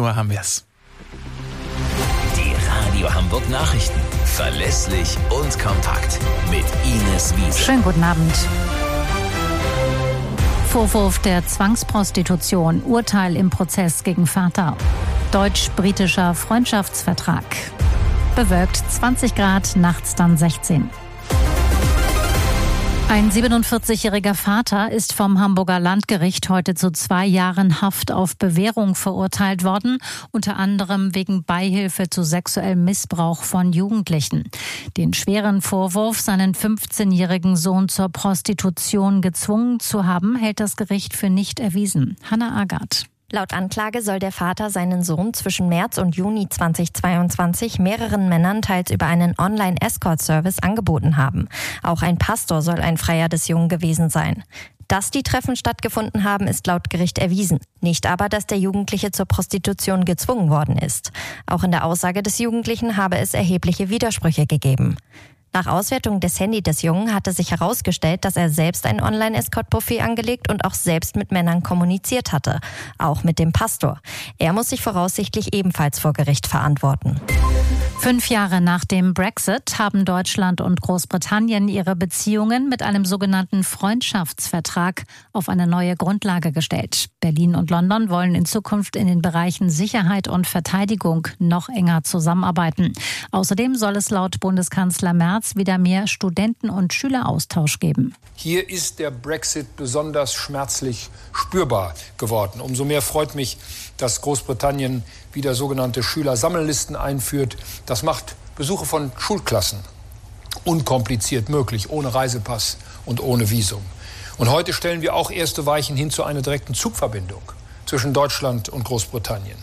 Uhr haben wir es. Die Radio Hamburg Nachrichten. Verlässlich und kompakt. Mit Ines Wiese. Schönen guten Abend. Vorwurf der Zwangsprostitution. Urteil im Prozess gegen Vater. Deutsch-britischer Freundschaftsvertrag. Bewölkt 20 Grad, nachts dann 16. Ein 47-jähriger Vater ist vom Hamburger Landgericht heute zu 2 Jahren Haft auf Bewährung verurteilt worden, unter anderem wegen Beihilfe zu sexuellem Missbrauch von Jugendlichen. Den schweren Vorwurf, seinen 15-jährigen Sohn zur Prostitution gezwungen zu haben, hält das Gericht für nicht erwiesen. Hannah Agath. Laut Anklage soll der Vater seinen Sohn zwischen März und Juni 2022 mehreren Männern teils über einen Online-Escort-Service angeboten haben. Auch ein Pastor soll ein Freier des Jungen gewesen sein. Dass die Treffen stattgefunden haben, ist laut Gericht erwiesen. Nicht aber, dass der Jugendliche zur Prostitution gezwungen worden ist. Auch in der Aussage des Jugendlichen habe es erhebliche Widersprüche gegeben. Nach Auswertung des Handys des Jungen hatte sich herausgestellt, dass er selbst ein Online-Escort-Profil angelegt und auch selbst mit Männern kommuniziert hatte. Auch mit dem Pastor. Er muss sich voraussichtlich ebenfalls vor Gericht verantworten. 5 Jahre nach dem Brexit haben Deutschland und Großbritannien ihre Beziehungen mit einem sogenannten Freundschaftsvertrag auf eine neue Grundlage gestellt. Berlin und London wollen in Zukunft in den Bereichen Sicherheit und Verteidigung noch enger zusammenarbeiten. Außerdem soll es laut Bundeskanzler Merz wieder mehr Studenten- und Schüleraustausch geben. Hier ist der Brexit besonders schmerzlich spürbar geworden. Umso mehr freut mich, dass Großbritannien wieder sogenannte Schülersammellisten einführt. Das macht Besuche von Schulklassen unkompliziert möglich, ohne Reisepass und ohne Visum. Und heute stellen wir auch erste Weichen hin zu einer direkten Zugverbindung zwischen Deutschland und Großbritannien.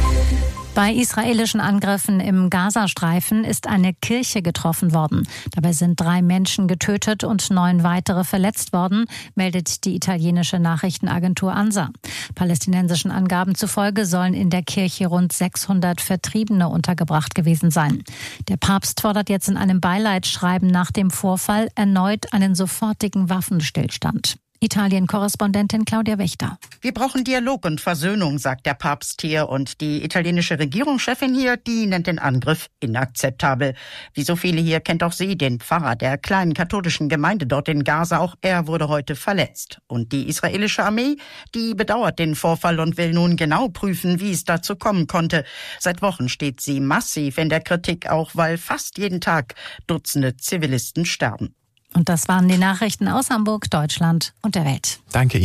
Bei israelischen Angriffen im Gazastreifen ist eine Kirche getroffen worden. Dabei sind 3 Menschen getötet und 9 weitere verletzt worden, meldet die italienische Nachrichtenagentur ANSA. Palästinensischen Angaben zufolge sollen in der Kirche rund 600 Vertriebene untergebracht gewesen sein. Der Papst fordert jetzt in einem Beileidsschreiben nach dem Vorfall erneut einen sofortigen Waffenstillstand. Italien-Korrespondentin Claudia Wächter. Wir brauchen Dialog und Versöhnung, sagt der Papst hier. Und die italienische Regierungschefin hier, die nennt den Angriff inakzeptabel. Wie so viele hier kennt auch sie den Pfarrer der kleinen katholischen Gemeinde dort in Gaza. Auch er wurde heute verletzt. Und die israelische Armee, die bedauert den Vorfall und will nun genau prüfen, wie es dazu kommen konnte. Seit Wochen steht sie massiv in der Kritik, auch weil fast jeden Tag Dutzende Zivilisten sterben. Und das waren die Nachrichten aus Hamburg, Deutschland und der Welt. Danke.